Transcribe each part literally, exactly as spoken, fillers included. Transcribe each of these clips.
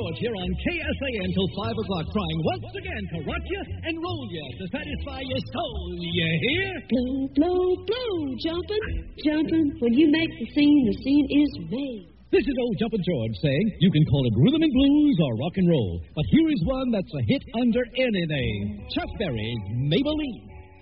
George here on K S A N till five o'clock, trying once again to rock you and roll you to satisfy your soul. You hear? Blow, blow, blow, jumping, jumping. When you make the scene, the scene is made. This is old Jumpin' George saying you can call it rhythm and blues or rock and roll, but here is one that's a hit under any name. Chuck Berry's Maybelline.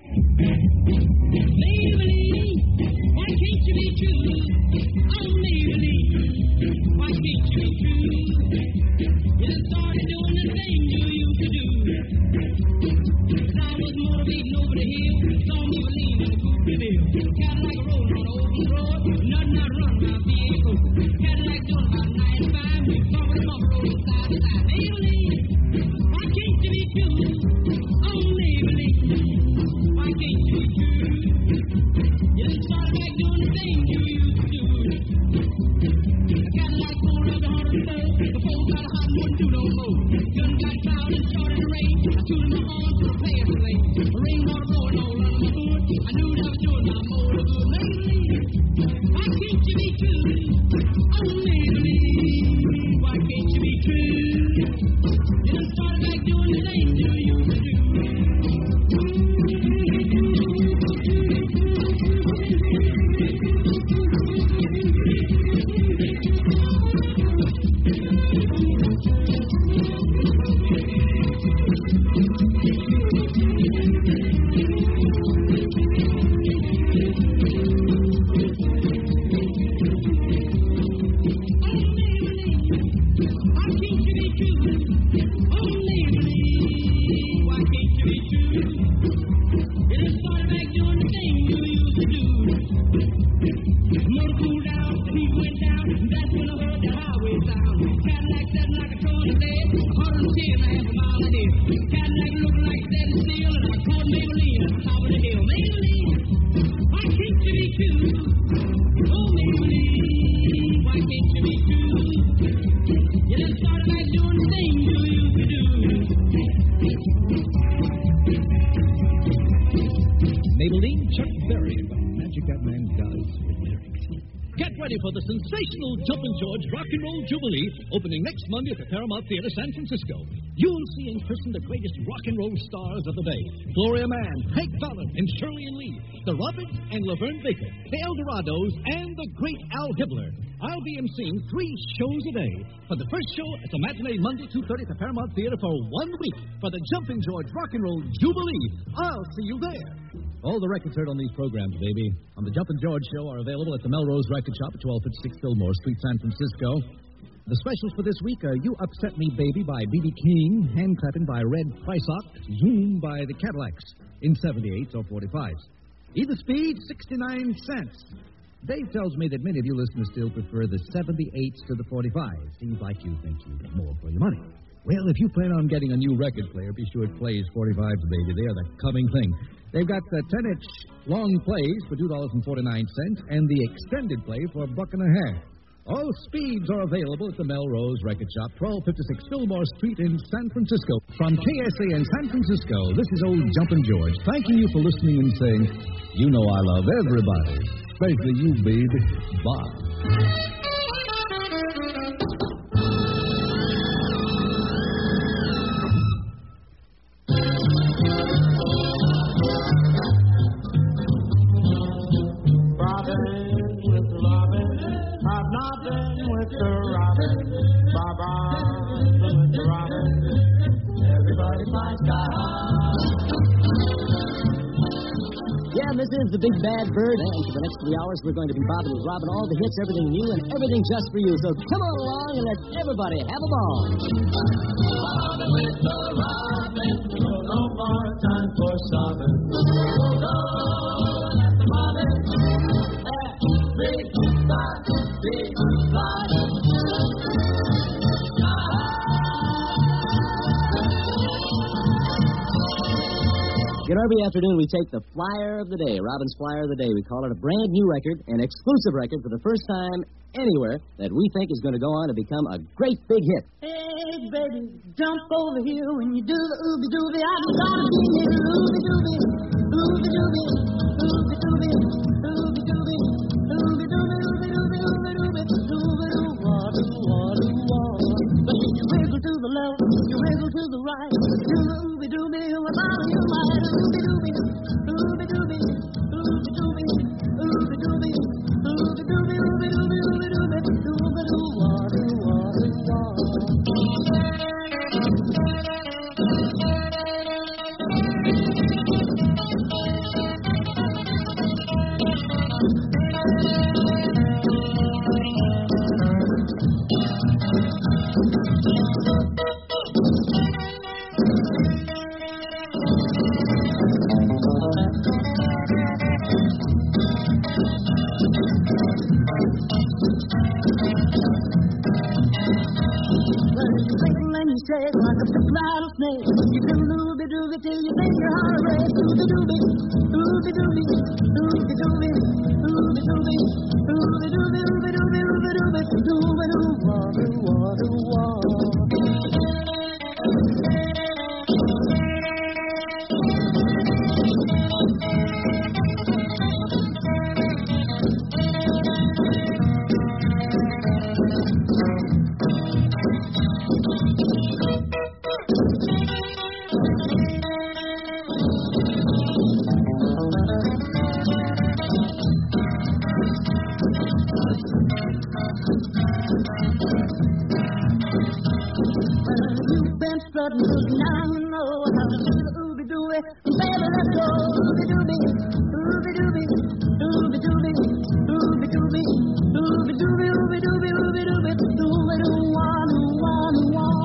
Maybelline, why can't you be true? Oh, Maybelline, why can't you be true? You started doing the thing you used to do. As I was motivating over the hill, saw Maybelline in the coupe de ville. Cadillac rolling on the open road, nothing I run my vehicle. Cadillac doing about ninety-five, bumping them up road side to side. Maybelline, why can't you be true? Oh, Maybelline, why can't you be true? You done started back doing the thing you used to do. A Cadillac pulled up to one oh four, the folks got hot and wouldn't do no more. Gun got cloud and started to rain. I tooted my horn to the players to lane. The rain water blowing all under my hood. I knew that was doing my motor good. Maybelline, why can't you be true? Oh, Maybelline, why can't you be true? You done started back doing the thing you used to do. For the sensational Jumpin' George Rock and Roll Jubilee, opening next Monday at the Paramount Theater, San Francisco. You'll see in person the greatest rock and roll stars of the day: Gloria Mann, Hank Fallon, and Shirley and Lee, the Roberts and Laverne Baker, the Eldorados, and the great Al Hibbler. I'll be emceeing three shows a day. For the first show, it's a matinee Monday, two thirty at the Paramount Theater for one week for the Jumpin' George Rock and Roll Jubilee. I'll see you there. All the records heard on these programs, baby, on the Jumpin' George Show are available at the Melrose Record Shop at twelve fifty-six Fillmore Street, San Francisco. The specials for this week are You Upset Me, Baby by B B King, Hand Clapping by Red Prysock, Zoom by the Cadillacs in seventy-eights or forty-fives. Either speed, sixty-nine cents. Dave tells me that many of you listeners still prefer the seventy-eights to the forty-fives. Seems like you think you get more for your money. Well, if you plan on getting a new record player, be sure it plays forty-fives, baby. They are the coming thing. They've got the ten-inch long plays for two dollars and forty-nine cents and the extended play for a buck and a half. All speeds are available at the Melrose Record Shop, twelve fifty-six Fillmore Street in San Francisco. From K S A in San Francisco, this is old Jumpin' George, thanking you for listening and saying, you know I love everybody, especially you, baby. Bye. Yeah, this is the Big Bad Bird, and for the next three hours, we're going to be bobbing and robbing all the hits, everything new, and everything just for you. So come on along and let everybody have a ball. Bobbing with the robin, no more time for sobbing. Go, let the bobbin, big bad, big bad. You know, every afternoon we take the flyer of the day, Robin's flyer of the day. We call it a brand new record, an exclusive record for the first time anywhere that we think is going to go on to become a great big hit. Hey, baby, jump over here when you do the ooby-dooby. I'm gonna be here, ooby-dooby, ooby-dooby, ooby-dooby, ooby-dooby, ooby-dooby, ooby-dooby, ooby-dooby, ooby-dooby, ooby-dooby, ooby-dooby, ooby-dooby. But if you wiggle Ooby dooby, what bother you might? Ooby dooby, ooby dooby, ooby dooby, ooby dooby, ooby dooby, ooby dooby, ooby dooby, dooby doo wah doo wah doo wah. Like a big rattlesnake, you do looby dooby till you think your heart breaks. Ooby dooby, ooby dooby, ooby dooby, ooby dooby, ooby dooby, ooby dooby, ooby dooby, dooby doo wah doo wah doo wah. Now I know how to do the ooby dooby, baby, let's go. Ooby dooby, ooby dooby, ooby dooby, ooby dooby, ooby dooby, ooby dooby, ooby dooby, dooby doo wah doo wah doo wah.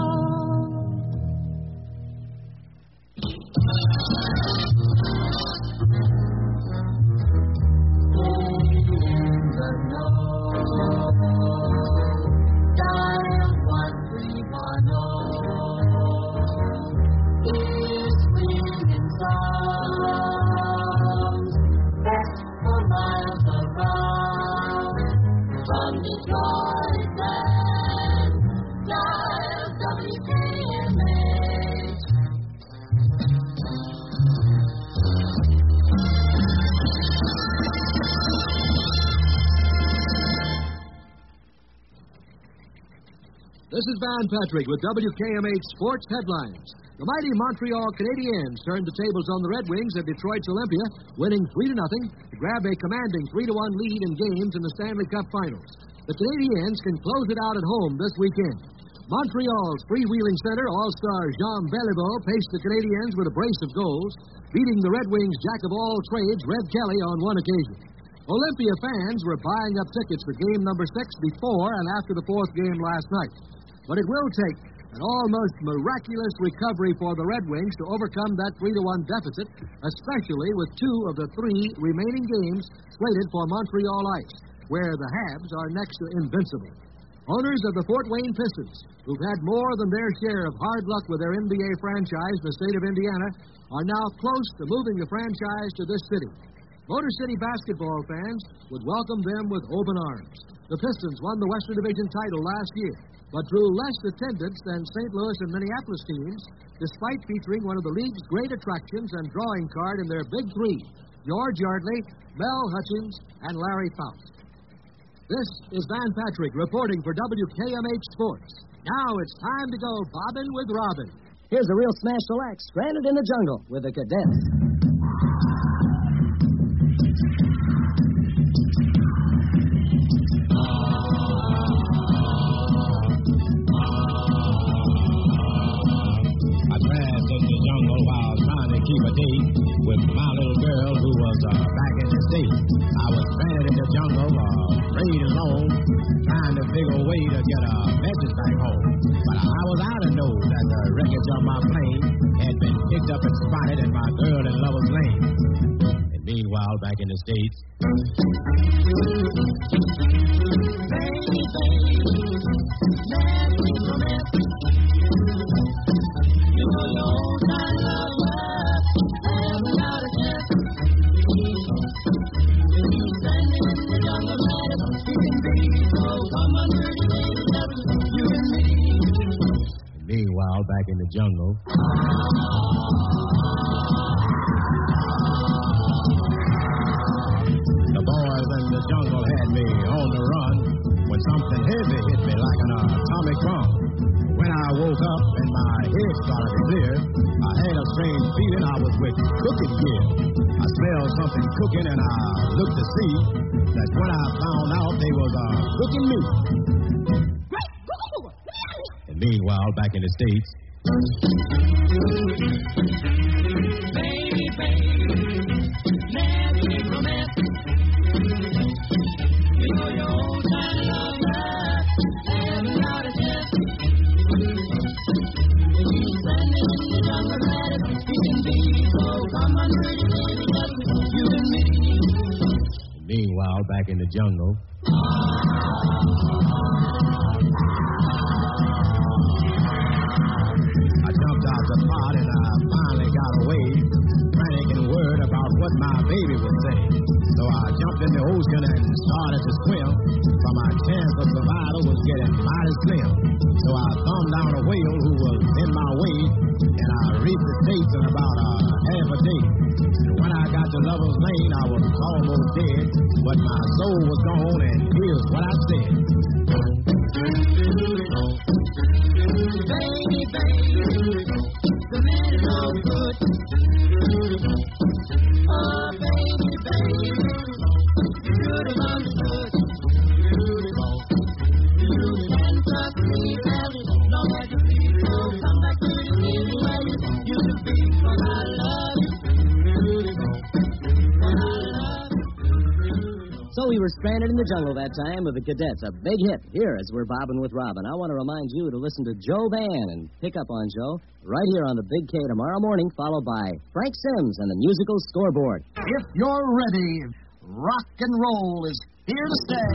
This is Van Patrick with W K M H Sports Headlines. The mighty Montreal Canadiens turned the tables on the Red Wings of Detroit's Olympia, winning three to nothing to grab a commanding three to one lead in games in the Stanley Cup Finals. The Canadiens can close it out at home this weekend. Montreal's freewheeling center, all-star Jean Beliveau, paced the Canadiens with a brace of goals, beating the Red Wings' jack-of-all-trades, Red Kelly, on one occasion. Olympia fans were buying up tickets for game number six before and after the fourth game last night. But it will take an almost miraculous recovery for the Red Wings to overcome that three to one deficit, especially with two of the three remaining games slated for Montreal ice, where the Habs are next to invincible. Owners of the Fort Wayne Pistons, who've had more than their share of hard luck with their N B A franchise, the state of Indiana, are now close to moving the franchise to this city. Motor City basketball fans would welcome them with open arms. The Pistons won the Western Division title last year, but drew less attendance than Saint Louis and Minneapolis teams, despite featuring one of the league's great attractions and drawing card in their big three, George Yardley, Mel Hutchins, and Larry Faust. This is Van Patrick reporting for W K M H Sports. Now it's time to go bobbing with Robin. Here's a real smash select, Stranded in the Jungle with the Cadets. Keep a date with my little girl who was uh, back in the States. I was stranded in the jungle, uh, afraid and alone, trying to figure a way to get a message back home. But I was out to know that the wreckage of my plane had been picked up and spotted in my girl in Lover's Lane. And meanwhile, back in the States, baby, baby, let me forget. You know I love you. Meanwhile, back in the jungle. The boys in the jungle had me on the run when something heavy hit me like an atomic bomb. When I woke up and my head started to clear, feeling I was with cooking gear. I smelled something cooking and I looked to see. That's when I found out they was uh, cooking me. And meanwhile, back in the States. Baby, baby, let's make romance. You know your old time love life, and not a chance. If you send it in the jungle, let it you can be. So come on, pretty baby, just you and me. Meanwhile, back in the jungle. I jumped out the pot and I finally got away, panicking worried about what my baby would say. So I jumped in the ocean and started to swim, for my chance of survival was getting mighty slim. So I thumbed down a whale who was in my way, and I reached the States in about a half a day. And when I got to Lover's Lane, I was almost dead, but my soul was gone, and here's what I said. Baby, baby, the man is no good. Oh, baby, baby, you should have understood. You can trust me as long as you feel so. Come back to the city where you used to be, 'cause I love you. 'Cause I love you. So we were stranded in the jungle that time with the Cadets, a big hit here as we're bobbing with Robin. I want to remind you to listen to Joe Van and pick up on Joe right here on the Big K tomorrow morning, followed by Frank Sims and the musical scoreboard. If you're ready, rock and roll is here to stay.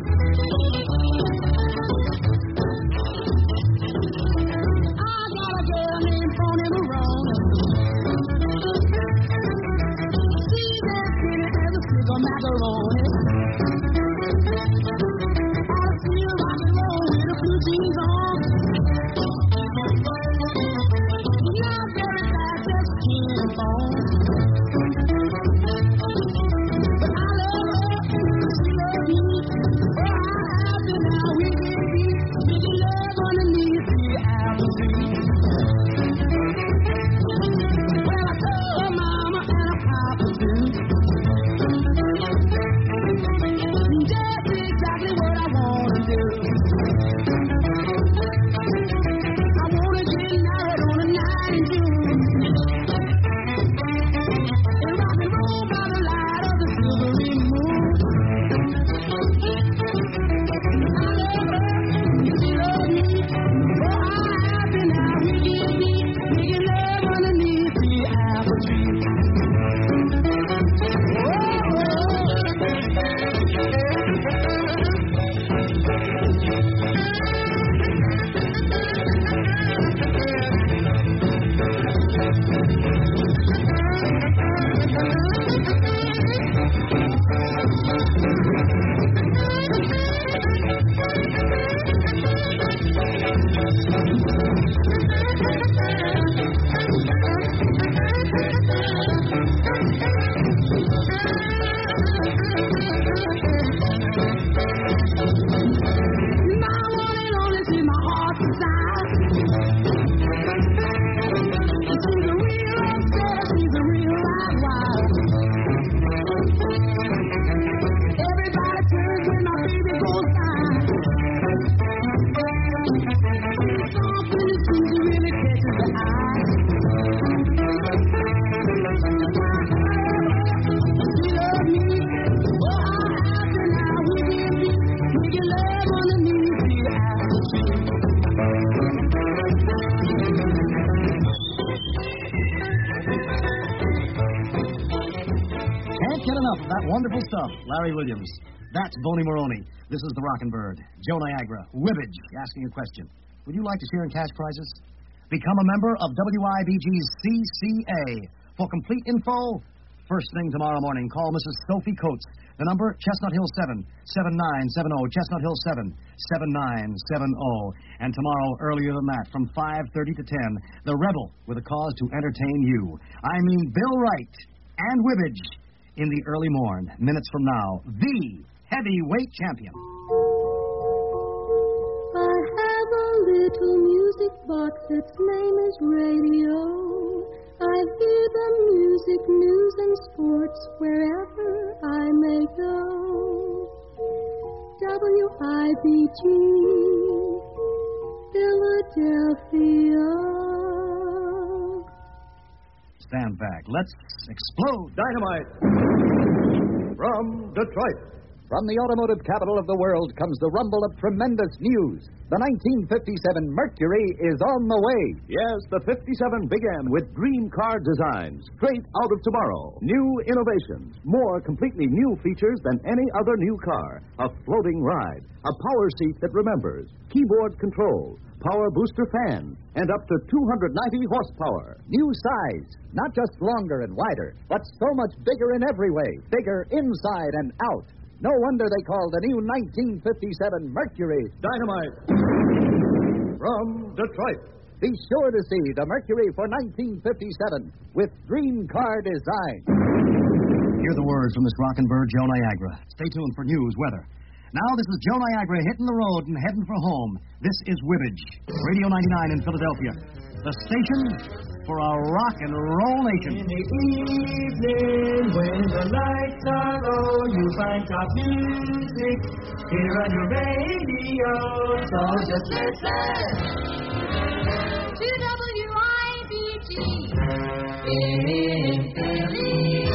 I got a girl named Phony Marone. She's as pretty as a stick of macaroni. I see her rock and roll with her blue jeans on. Not very fast, just skin and bone. But I love her, she loves me. Oh, how happy now we can be, making love underneath the apple tree. Well, I told her mama and her papa too. Just exactly what I want to do. I want to get married on a night in June. And rock and roll by the light of the silvery moon. I love her, she loves me. Oh, how happy now we can be, making love underneath the apple tree. Wonderful stuff, Larry Williams. That's Boney Maroney. This is the Rockin' Bird. Joe Niagara. Wibbage asking a question. Would you like to share in cash prizes? Become a member of W I B G's C C A. For complete info, first thing tomorrow morning, call Missus Sophie Coates. The number, Chestnut Hill seven, seven nine seven zero, Chestnut Hill seven, seven nine seven zero. And tomorrow, earlier than that, from five thirty to ten, The Rebel with a cause to entertain you. I mean Bill Wright and Wibbage. In the early morn, minutes from now, the heavyweight champion. I have a little music box, its name is radio. I hear sports wherever I may go. W I B G, Philadelphia. Stand back. Let's explode. Dynamite. From Detroit. From the automotive capital of the world comes the rumble of tremendous news. The nineteen fifty-seven Mercury is on the way. Yes, the fifty-seven began with dream car designs, straight out of tomorrow. New innovations, more completely new features than any other new car. A floating ride, a power seat that remembers, keyboard control, power booster fan, and up to two hundred ninety horsepower. New size, not just longer and wider, but so much bigger in every way. Bigger inside and out. No wonder they call the new nineteen fifty-seven Mercury Dynamite. From Detroit. Be sure to see the Mercury for nineteen fifty-seven with dream car design. Hear the words from this rockin' bird, Joe Niagara. Stay tuned for news, weather. Now, this is Joe Niagara hitting the road and heading for home. This is Wibbage, Radio ninety-nine in Philadelphia. The station for a rock and roll nation. In the evening, when the lights are low, you find top music here on your radio. So just listen To W I B G. in Philly.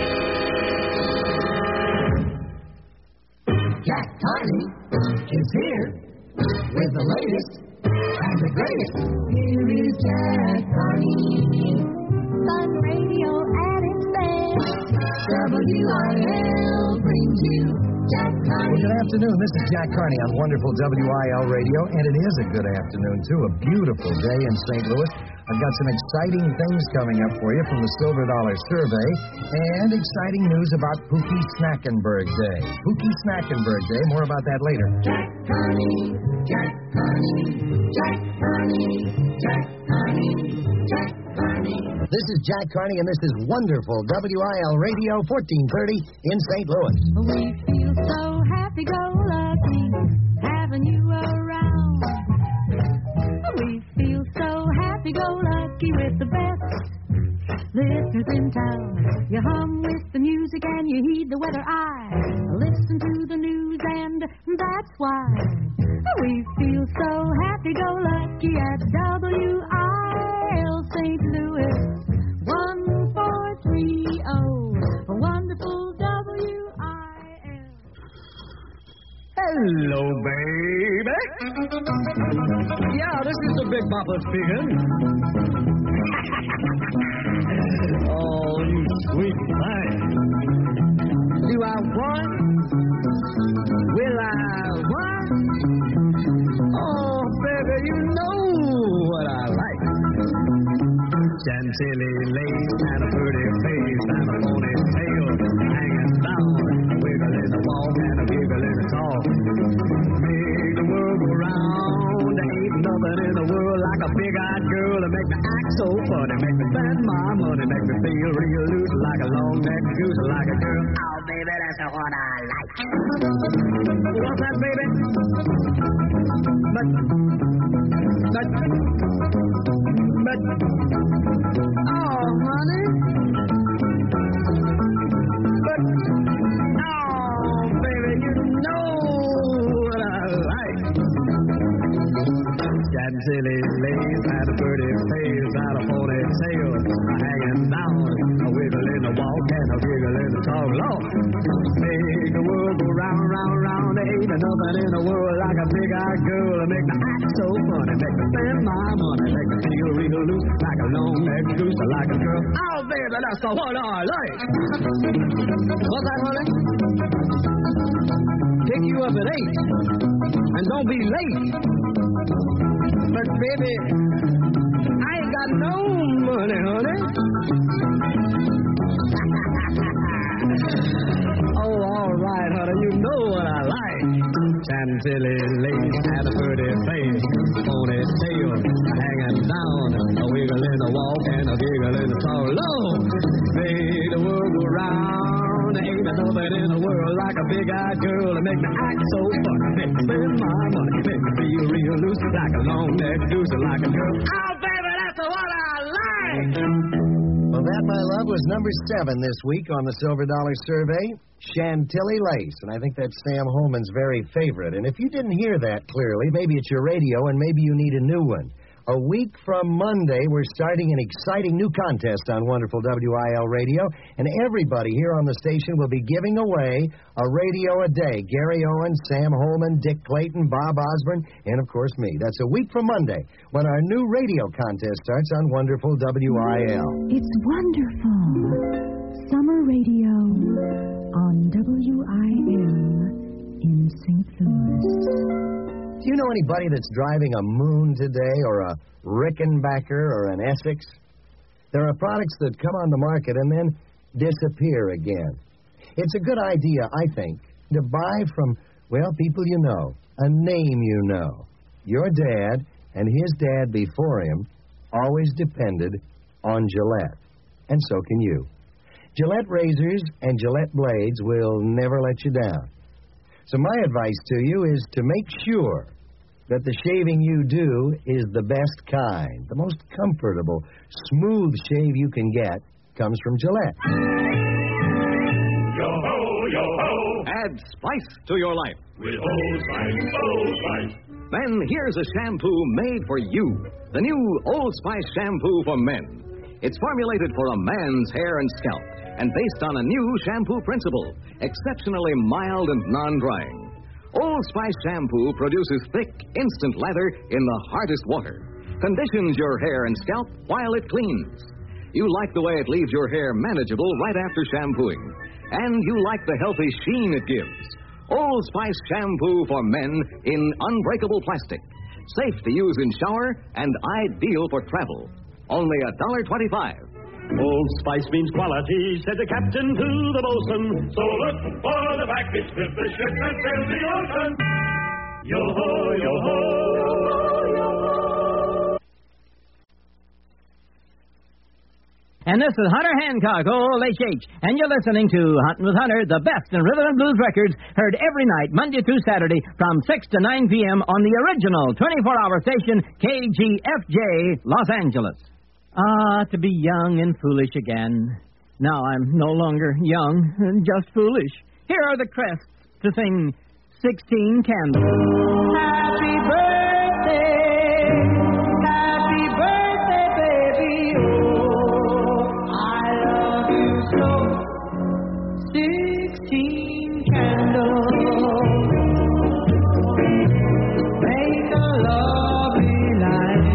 Jack Carney is here with the latest and the greatest. Here is Jack Carney. Fun radio at its best. W I L brings you Jack Carney. Well, good afternoon. This is Jack Carney on wonderful W I L Radio, and it is a good afternoon, too. A beautiful day in Saint Louis. I've got some exciting things coming up for you from the Silver Dollar Survey, and exciting news about Pookie Snackenberg Day. Pookie Snackenberg Day. More about that later. Jack Carney, Jack Carney, Jack Carney, Jack Carney, Jack Carney. This is Jack Carney, and this is wonderful W I L Radio, fourteen thirty in Saint Louis. We feel so happy-go-lucky having you around. We feel so happy-go-lucky with the best listeners in town. You hum with the music and you heed the weather eye. Listen to the news and that's why we feel so happy-go-lucky at W I L Saint Louis. one four three oh, wonderful W I L. Hello, baby. Yeah, this is the Big Bopper speaking. Oh, you sweet thing. Do I want? Will I want? Oh, baby, you know what I like. Chantilly lace and a pretty face and a ponytail hanging down, wiggling a walk and a wiggle in a talk. Make the world go round. There ain't nothing in the world like a big-eyed girl to make me act so funny, make me spend my money, make me feel real loose like a long-necked goose, like a girl. Oh, baby, that's the one I like. What's that, baby? But, but, but, oh, honey. But, oh, baby, you know what I like. Chantilly lace and a pretty face and a ponytail hanging down, a wiggle in the walk and a wiggle in the talk. Lord, make the world go round, round, round. There ain't nothing in the world like a big-eyed girl to make me act so funny, make me spend my money, make me feel real loose like a long-necked goose, like a girl. Oh, baby, that's the one I like. What's that, honey? Pick you up at eight, and don't be late. But, baby, I ain't got no money, honey. Oh, all right, honey, you know what I like. Chantilly lace and a pretty face, ponytail hanging down, a wiggle in the walk and a giggle in the talk. Lord, make the world go round. There ain't nothing in the world like a big-eyed girl to make me act so funny, make me spend my money, make me feel real loose like a long-necked goose, like a girl. Oh, baby, that's the one I like. Well, that, my love, was number seven this week on the Silver Dollar Survey, Chantilly Lace. And I think that's Sam Holman's very favorite. And if you didn't hear that clearly, maybe it's your radio and maybe you need a new one. A week from Monday, we're starting an exciting new contest on wonderful W I L Radio, and everybody here on the station will be giving away a radio a day. Gary Owen, Sam Holman, Dick Clayton, Bob Osborne, and, of course, me. That's a week from Monday when our new radio contest starts on wonderful W I L. It's wonderful. Summer radio on W I L in Saint Louis. Do you know anybody that's driving a Moon today, or a Rickenbacker, or an Essex? There are products that come on the market and then disappear again. It's a good idea, I think, to buy from, well, people you know, a name you know. Your dad and his dad before him always depended on Gillette, and so can you. Gillette razors and Gillette blades will never let you down. So my advice to you is to make sure that the shaving you do is the best kind. The most comfortable, smooth shave you can get comes from Gillette. Yo-ho, yo-ho! Add spice to your life. With Old Spice, Old Spice. Then here's a shampoo made for you. The new Old Spice shampoo for men. It's formulated for a man's hair and scalp, and based on a new shampoo principle, exceptionally mild and non-drying. Old Spice shampoo produces thick, instant lather in the hardest water, conditions your hair and scalp while it cleans. You like the way it leaves your hair manageable right after shampooing, and you like the healthy sheen it gives. Old Spice shampoo for men in unbreakable plastic, safe to use in shower and ideal for travel. Only one dollar twenty-five. Old Spice means quality, said the captain to the bosun. So look for the package with the ship that sails the ocean. Yo-ho, yo-ho, yo-ho. And this is Hunter Hancock, old H H, and you're listening to Huntin' with Hunter, the best in rhythm and blues records, heard every night, Monday through Saturday, from six to nine p.m. on the original twenty-four hour station, K G F J, Los Angeles. Ah, to be young and foolish again. Now I'm no longer young and just foolish. Here are the Crests to sing sixteen Candles. Happy birthday, happy birthday, baby. Oh, I love you so. Sixteen candles make a lovely life.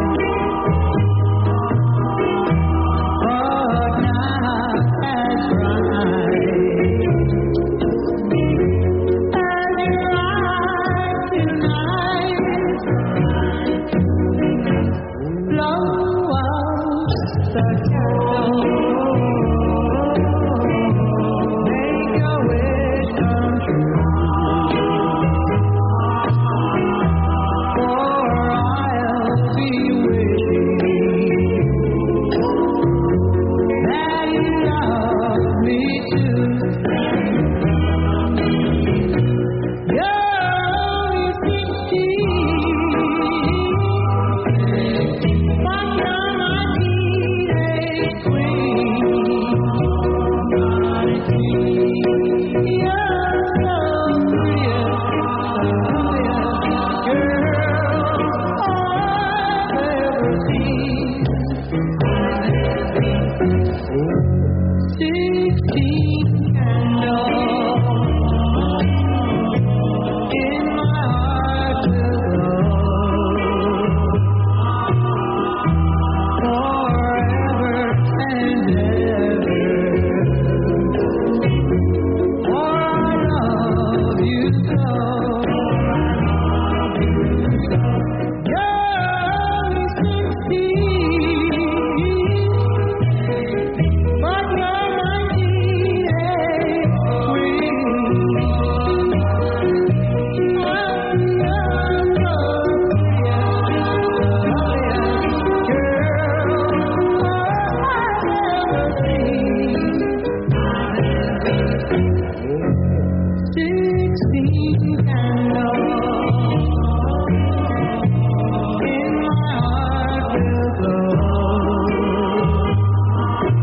But now that's right. As you ride tonight, blow out the candle. Make a wish come true. For I'll be wishing that you love me too. You're only sixteen, but you're my teenage queen. You're so brilliant, brilliant girl I've ever seen. Sixteen candles in my heart will glow forever and ever. For I love you so. You're only sixteen, but you're my teenage queen. I'm the loveliest girl I've ever seen. Sixteen candles in my heart will glow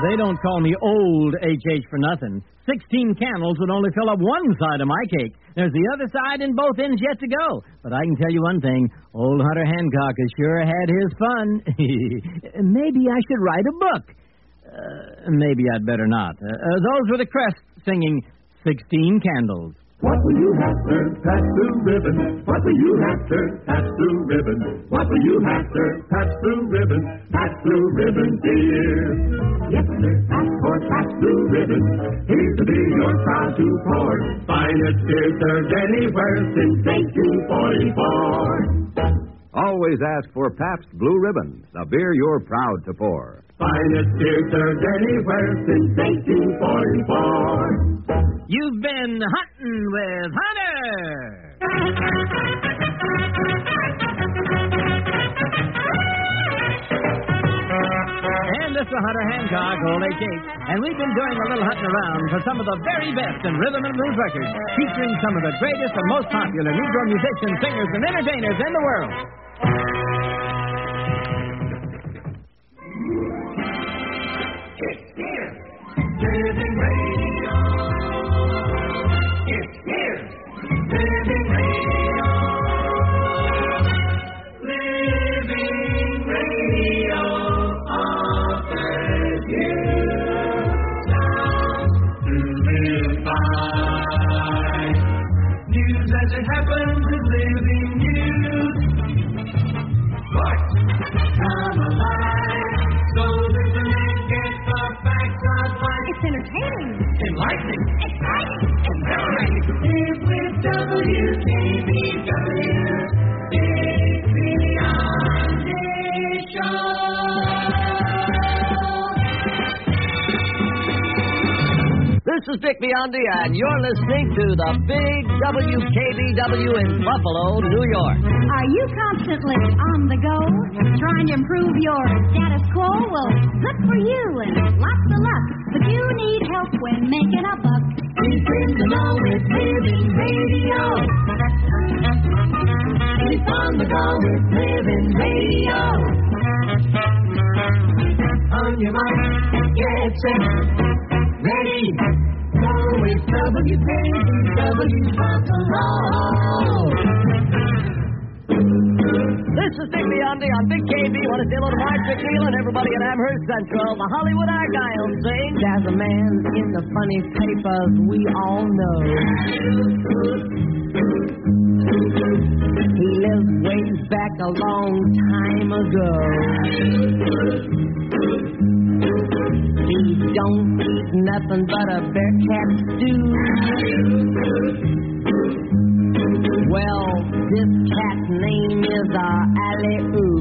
they don't call me old H H for nothing. Sixteen candles would only fill up one side of my cake. There's the other side and both ends yet to go. But I can tell you one thing. Old Hunter Hancock has sure had his fun. Maybe I should write a book. Uh, maybe I'd better not. Uh, uh, those were the Crests singing Sixteen Candles. What will you have, sir? Pass the ribbon. What will you have, sir? Pass the ribbon. What will you have, sir? Pass the ribbon. Pass the ribbon, dear. Yes, sir. Pass or pass the ribbon. Here's to be your proud to pour. Finest beer served anywhere since eighteen forty-four. Always ask for Pabst Blue Ribbon, the beer you're proud to pour. Finest beer served anywhere since eighteen forty-four. You've been hunting with Hunter. And this is Hunter Hancock, old H H, and we've been doing a little hunting around for some of the very best in rhythm and blues records, featuring some of the greatest and most popular Negro musicians, singers, and entertainers in the world. It's here. Living Radio. It's here. Living Radio. Living Radio offers you sounds to live by. News as it happens is living news. Sports come alive. So listen and get the facts of life. It's entertaining, Enlightening. exciting, Exhilarating. Live with W K B W. Big Beyond Show. This is Dick Biondi, and you're listening to the Big W K B W in Buffalo, New York. Are you constantly on the go, trying to improve your status quo? Well, good for you and lots of luck. But you need help when making a buck. Keep in the know with Living Radio. Keep on the go with Living Radio. On your mark, get set, ready. Go with W K B W Buffalo. This is Dick Biondi on Big K B. Want to say hello to Mark McNeil and everybody at Amherst Central. The Hollywood Argyle sings as a man in the funny papers we all know. He lived way back a long time ago. He don't eat nothing but a bear cat stew. Well, this cat's name is uh, Alley-Oo.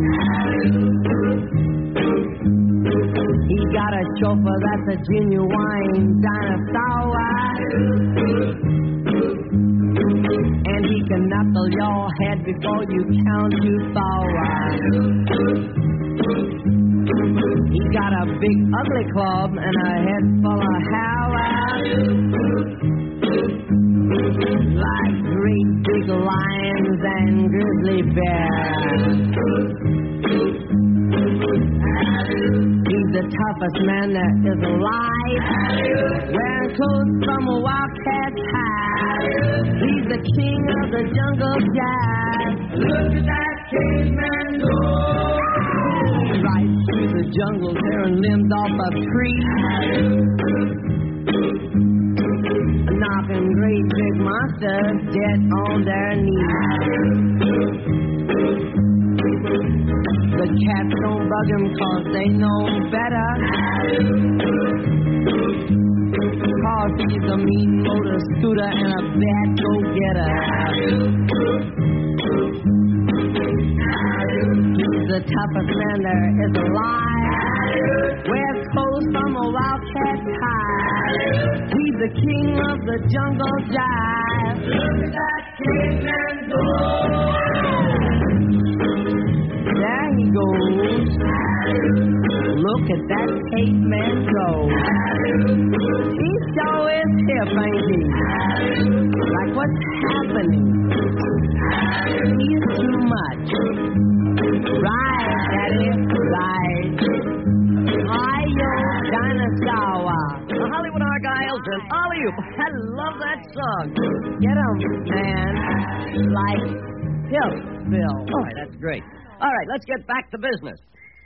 He got a chauffeur that's a genuine dinosaur. And he can knuckle your head before you count to four. He got a big ugly club and a head full of hair. Like great big lions and grizzly bears. He's the toughest man that is alive. Wearing clothes from a wildcat's hide. He's the king of the jungle jive. Look at that caveman go. Right through the jungle, tearing limbs off a tree. Knocking great big monsters dead on their knees. The cats don't bug him cause they know better. Cause he's a mean motor scooter and a bad go-getter. He's the toughest man there is alive. Wears clothes from a wildcat's hide. He's the king of the jungle jive. Look at that caveman go. There he goes. Look at that caveman go. He sure is hip, ain't he? Like what's happening? He's too much. Right, Daddy, right. Hi-yo, dinosaur. you. I love that song. Get 'em, man. Like Hillsville. Oh, that's great. All right, let's get back to business.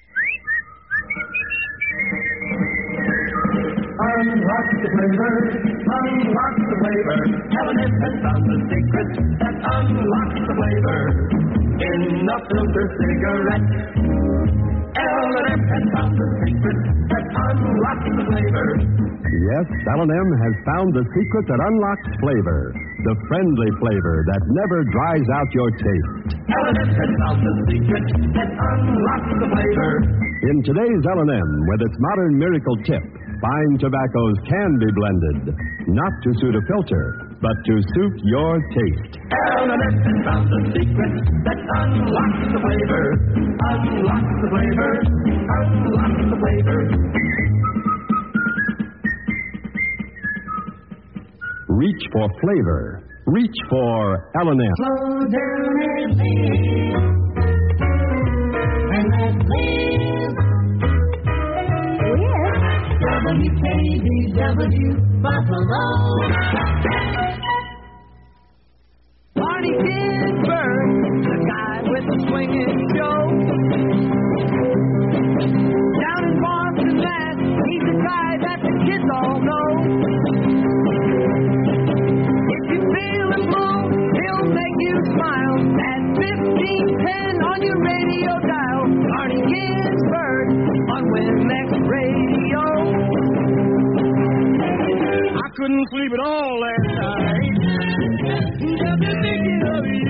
Unlock the flavor, unlock the flavor. L and M has found the secret that unlocks the flavor in a filter cigarette. L and M has found the secret that unlocks the flavor. Yes, L and M has found the secret that unlocks flavor. The friendly flavor that never dries out your taste. L and M has found the secret that unlocks the flavor. In today's L and M, with its modern miracle tip, fine tobaccos can be blended, not to suit a filter, but to suit your taste. L and M has found the secret that unlocks the flavor. Unlocks the flavor. Unlocks the flavor. Reach for flavor. Reach for L and M. Slow down and live. And let's live. W K B W Buffalo. Barney Ginsberg, the guy with the swinging show. Down in Boston, Mass, he's the guy that the kids all know. If you feel the blue, he'll make you smile. At fifteen ten on your radio dial, Barney Ginsberg on Winnex Radio. I couldn't sleep at all last night. Just thinking of you.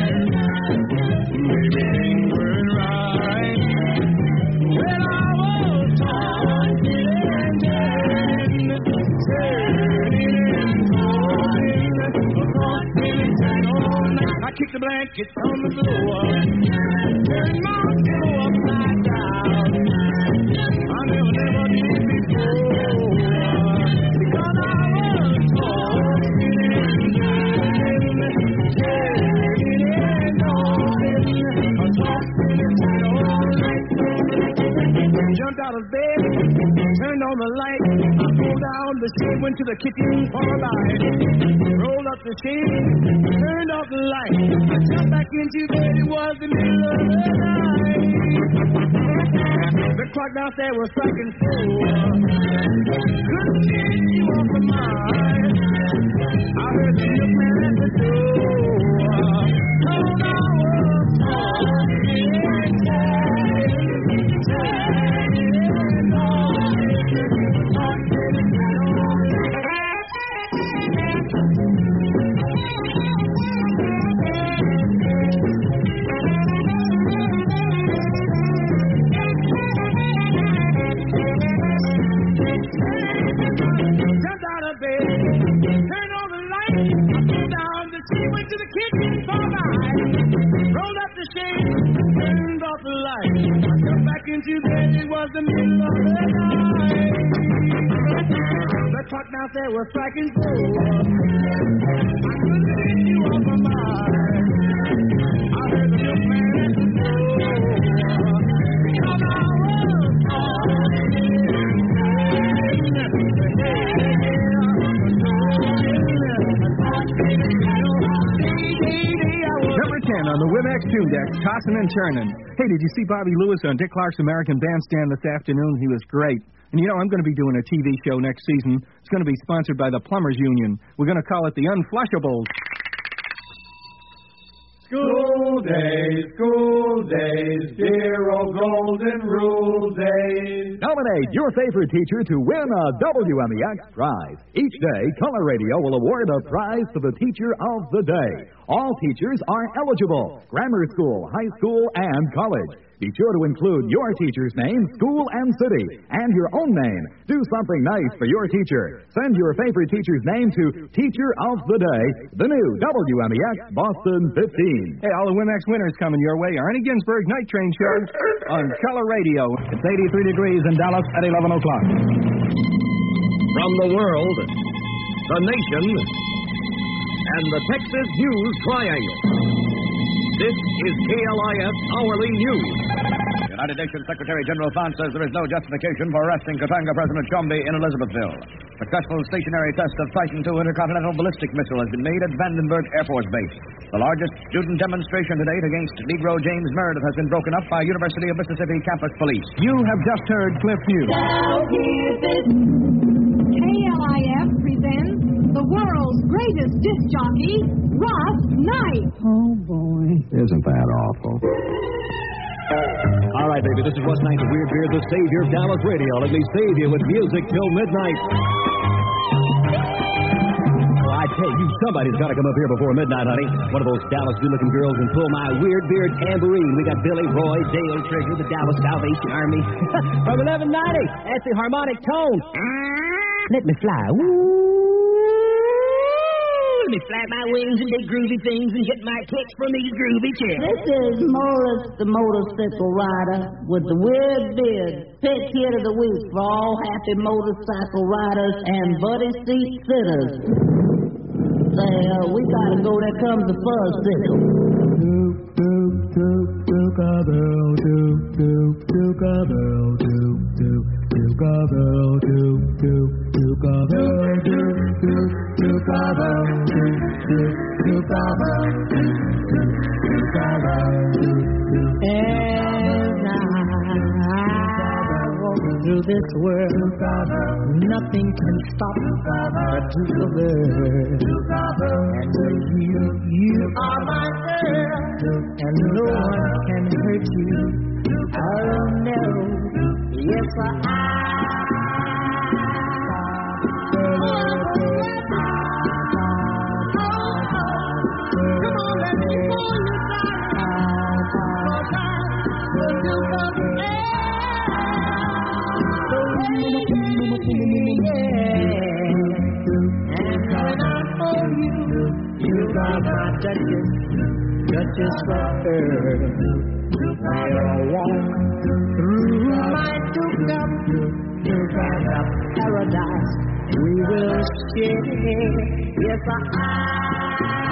Maybe it ain't worth right. When I was talking and turning, turning and talking, talking and all night. I kicked the blankets on the floor, turned my pillow upside down. I never, never did before. Because I was talking and turning, turning and talking, talking and all night. Jumped out of bed, turned on the light. I pulled down the shade, went to the kitchen for a bite. Rolled up the shade, turned off the light. I jumped back into bed, it was the middle of the night. The clock downstairs was striking four. Couldn't get you off my mind. I heard the milkman at the door. Told I was talking and chatting, chatting and talking, talking and all jumped out of bed, turned on the light, I pulled down the sheet, went to the kitchen for a bite, rolled up the shade, turned off the light. I jumped back into bed, it was the middle of the night. The clock downstairs was striking four. I couldn't get you off my mind. I heard the milkman at the door. Because I was talking Number ten on the Wimex Tune Deck, tossing and turning. Hey, did you see Bobby Lewis on Dick Clark's American Bandstand this afternoon? He was great. And you know, I'm going to be doing a T V show next season. It's going to be sponsored by the Plumbers Union. We're going to call it the Unflushables. School days, school days, dear old golden rule days. Nominate your favorite teacher to win a W M E X prize. Each day, Color Radio will award a prize to the teacher of the day. All teachers are eligible. Grammar school, high school, and college. Be sure to include your teacher's name, school, and city, and your own name. Do something nice for your teacher. Send your favorite teacher's name to Teacher of the Day, the new W M E X Boston fifteen. Hey, all the Wimex winners coming your way. Arnie Ginsberg Night Train Show on Color Radio. It's eighty-three degrees in Dallas at eleven o'clock. From the world, the nation, and the Texas News Triangle. This is K L I F Hourly News. United Nations Secretary General Font says there is no justification for arresting Katanga President Chombe in Elizabethville. Successful stationary test of Titan two intercontinental ballistic missile has been made at Vandenberg Air Force Base. The largest student demonstration to date against Negro James Meredith has been broken up by University of Mississippi campus police. You have just heard Cliff News. K L I F presents the world's greatest disc jockey, Ross Knight. Oh, boy. Isn't that awful? All right, baby, this is Russ Knight, the Weird Beard, the savior of Dallas radio. Let me save you with music till midnight. Oh, I tell you, somebody's got to come up here before midnight, honey. One of those Dallas good-looking girls and pull my Weird Beard tambourine. We got Billy Roy, Dale Trigger, the Dallas Salvation Army. From eleven ninety, that's the harmonic tone. Let me fly. Ooh. Let me flap my wings and big groovy things and get my kicks from these groovy chicks. This is Morris, the motorcycle rider, with the Weird Beard, pick hit of the week for all happy motorcycle riders and buddy seat sitters. Say, uh, we gotta go. There comes the fuzz sickle. Doop, doop, doop, doop-a-bell, doop, doop, doop-a-bell, doop, doop, doop-a-bell, doop, doop, doop-a-bell, doop, doop, doop-a-bell, doop, doop, doop-a-bell, doop, doop, doop-a-bell, doop, doop. As I walk through this world, nothing can stop a two-a-bell. And you, you are my girl, and no one can hurt you. Oh no, yes I. Come on, let me pull you down. You got my duchess, duchess of earth. I'll walk through my duked-up, duked-up paradise. We will share, yes, I.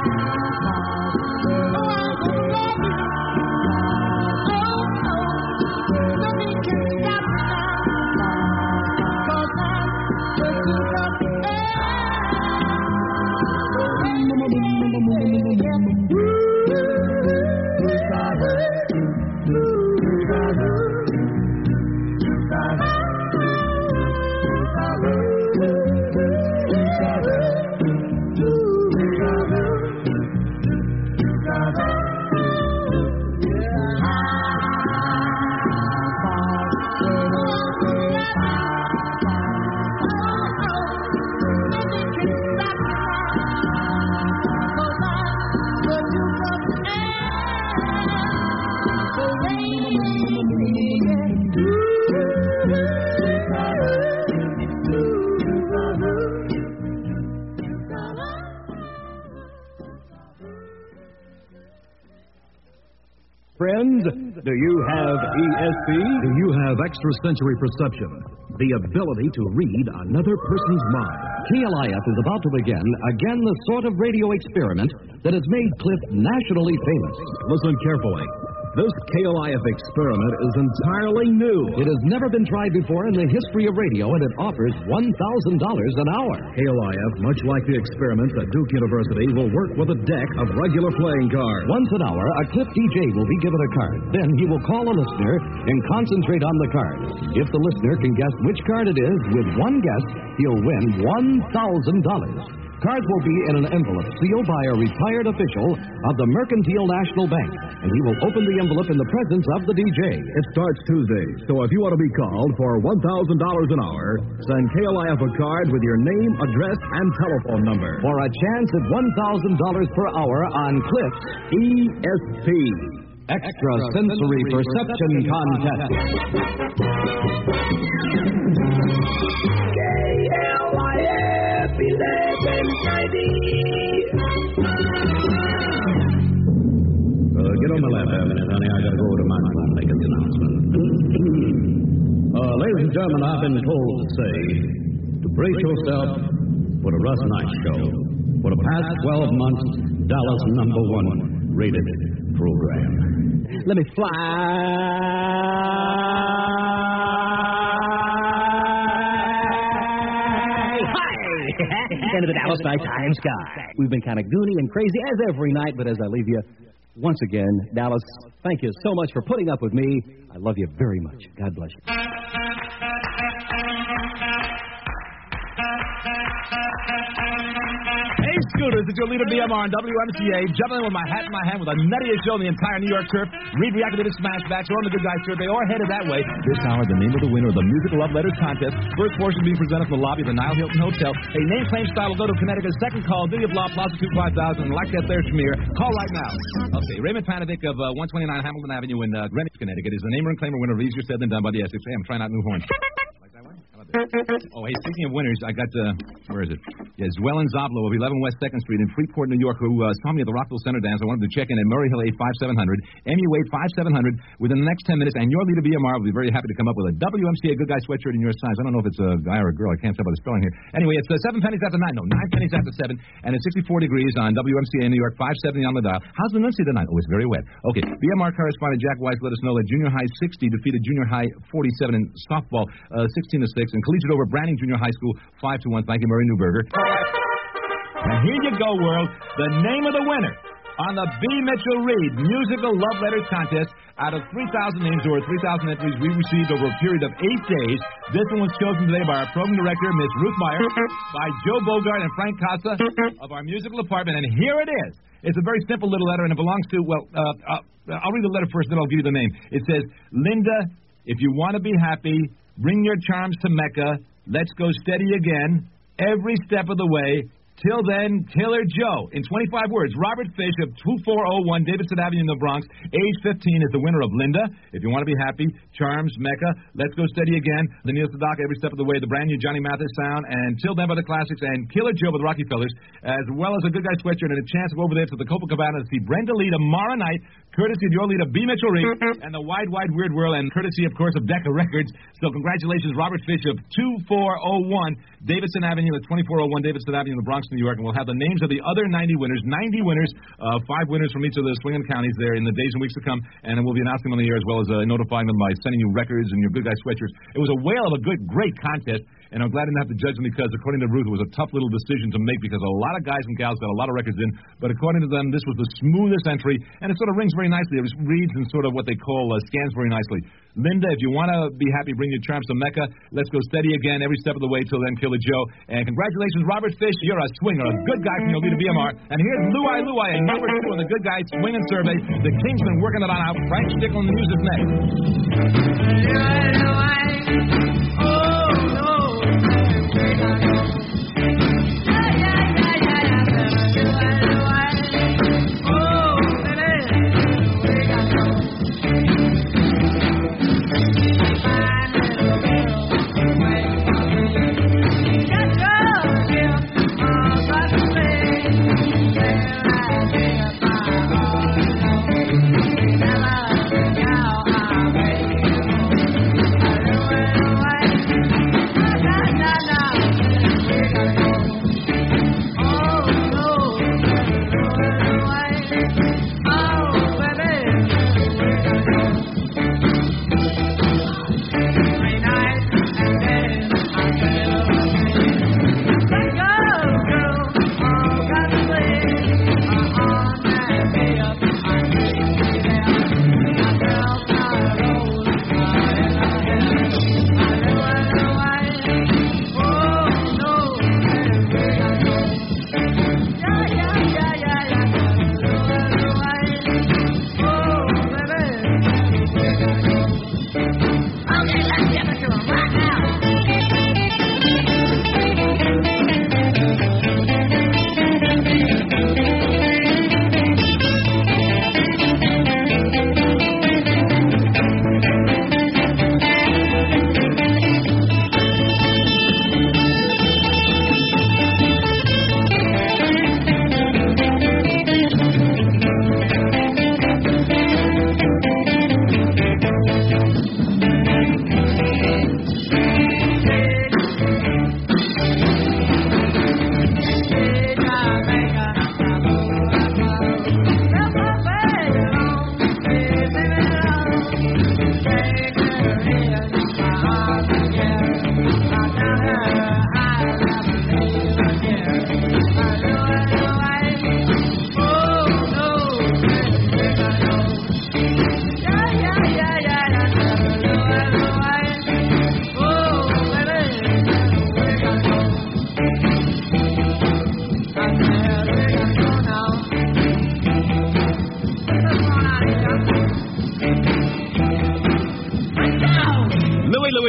Friends, do you have E S P? Do you have extrasensory perception? The ability to read another person's mind? K L I F is about to begin, again, the sort of radio experiment that has made Cliff nationally famous. Listen carefully. This K L I F experiment is entirely new. It has never been tried before in the history of radio, and it offers one thousand dollars an hour. K L I F, much like the experiments at Duke University, will work with a deck of regular playing cards. Once an hour, a Cliff D J will be given a card. Then he will call a listener and concentrate on the card. If the listener can guess which card it is, with one guess, he'll win one thousand dollars. Cards will be in an envelope sealed by a retired official of the Mercantile National Bank, and he will open the envelope in the presence of the D J. It starts Tuesday, so if you want to be called for one thousand dollars an hour, send K L I F a card with your name, address, and telephone number. For a chance at one thousand dollars per hour on Cliff's E S P. Extra Sensory Perception Contest. K L I F eleven ninety. Uh, get on my lap there a minute, honey. I gotta go over to my phone and make an announcement. uh, ladies and gentlemen, I've been told to say to brace yourself for the Russ Knight Show. For the past twelve months, Dallas number one rated program. Let me fly high into the Dallas nighttime sky. We've been kind of goony and crazy as every night, but as I leave you, once again, Dallas, thank you so much for putting up with me. I love you very much. God bless you. Hey, Scooters, it's your leader, B M R on W M C A, jumping in with my hat in my hand with the nuttiest show in the entire New York turf. Read Reactivated Smashbacks or on the Good Guys Survey or headed that way. This hour, the name of the winner of the Musical Love Letters Contest. First portion being presented from the lobby of the Nile Hilton Hotel. A name, claim, style will go to Connecticut. Second call, Video Block, Plaza two five thousand. Like that there, Schmear. Call right now. Okay, Raymond Panovic of uh, one twenty-nine Hamilton Avenue in uh, Greenwich, Connecticut is the namer and claimer winner of Easier Said Than Done by the Essex. Hey, I'm trying out new horns. Oh, hey, speaking of winners, I got, uh, where is it? Yeah, Zwellen Zoblo of eleven West second Street in Freeport, New York, who uh, saw me at the Rockville Center dance. I wanted to check in at Murray Hill eight five seven hundred, M U eight five seven hundred within the next ten minutes, and your leader, B M R, will be very happy to come up with a W M C A Good Guy sweatshirt in your size. I don't know if it's a guy or a girl. I can't tell by the spelling here. Anyway, it's uh, seven pennies after nine. No, nine pennies after seven, and it's sixty-four degrees on W M C A in New York, five seventy on the dial. How's the Nuncy tonight? Oh, it's very wet. Okay, B M R correspondent Jack Weiss let us know that Junior High sixty defeated Junior High forty-seven in softball, uh, sixteen to six, and collegiate over Branding Junior High School, five to one. Thank you, Murray Newberger. And here you go, world. The name of the winner on the B. Mitchell Reed Musical Love Letters Contest. Out of three thousand names, or three thousand entries we received over a period of eight days, this one was chosen today by our program director, Miss Ruth Meyer, by Joe Bogart and Frank Casa of our musical department. And here it is. It's a very simple little letter, and it belongs to, well, uh, uh, I'll read the letter first, then I'll give you the name. It says, Linda, if you want to be happy, bring your charms to Mecca. Let's go steady again, every step of the way. Till then, Killer Joe. In twenty-five words, Robert Fish of two four oh one Davidson Avenue in the Bronx, age fifteen, is the winner of Linda. If you want to be happy, Charms, Mecca, Let's Go Steady Again, the Neil Sedaka, every step of the way, the brand new Johnny Mathis sound, and Till Then by the Classics, and Killer Joe by the Rockefellers, as well as a Good Guy sweatshirt and a chance to go over there to the Copacabana to see Brenda Lee tomorrow night, courtesy of your leader, B. Mitchell Reed, and the Wide, Wide, Weird World, and courtesy, of course, of Decca Records. So congratulations, Robert Fish of two four oh one Davidson Avenue, at twenty-four oh one Davidson Avenue in the Bronx, New York, and we'll have the names of the other ninety winners, ninety winners, uh, five winners from each of the swinging counties there in the days and weeks to come, and we'll be announcing them on the air as well as uh, notifying them by sending you records and your Good Guy sweatshirts. It was a whale of a good, great contest, and I'm glad I didn't have to judge them because, according to Ruth, it was a tough little decision to make because a lot of guys and gals got a lot of records in, but according to them, this was the smoothest entry, and it sort of rings very nicely. It reads in sort of what they call uh, scans very nicely. Linda, if you want to be happy, bring your charms to Mecca. Let's go steady again every step of the way. Till then, Killer Joe. And congratulations, Robert Fish. You're a swinger, a good guy from your leader, B M R. And here's Louie Louie, number two on the Good Guy Swing and Survey. The Kingsmen working it on out. Frank Stickle and the News is next. Oh, no. Well,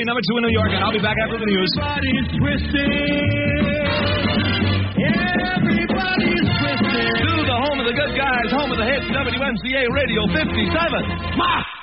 number two in New York, and I'll be back after the news. Everybody's twisted. Everybody's twisted. To the home of the good guys, home of the hits, W M C A Radio fifty-seven. Ma!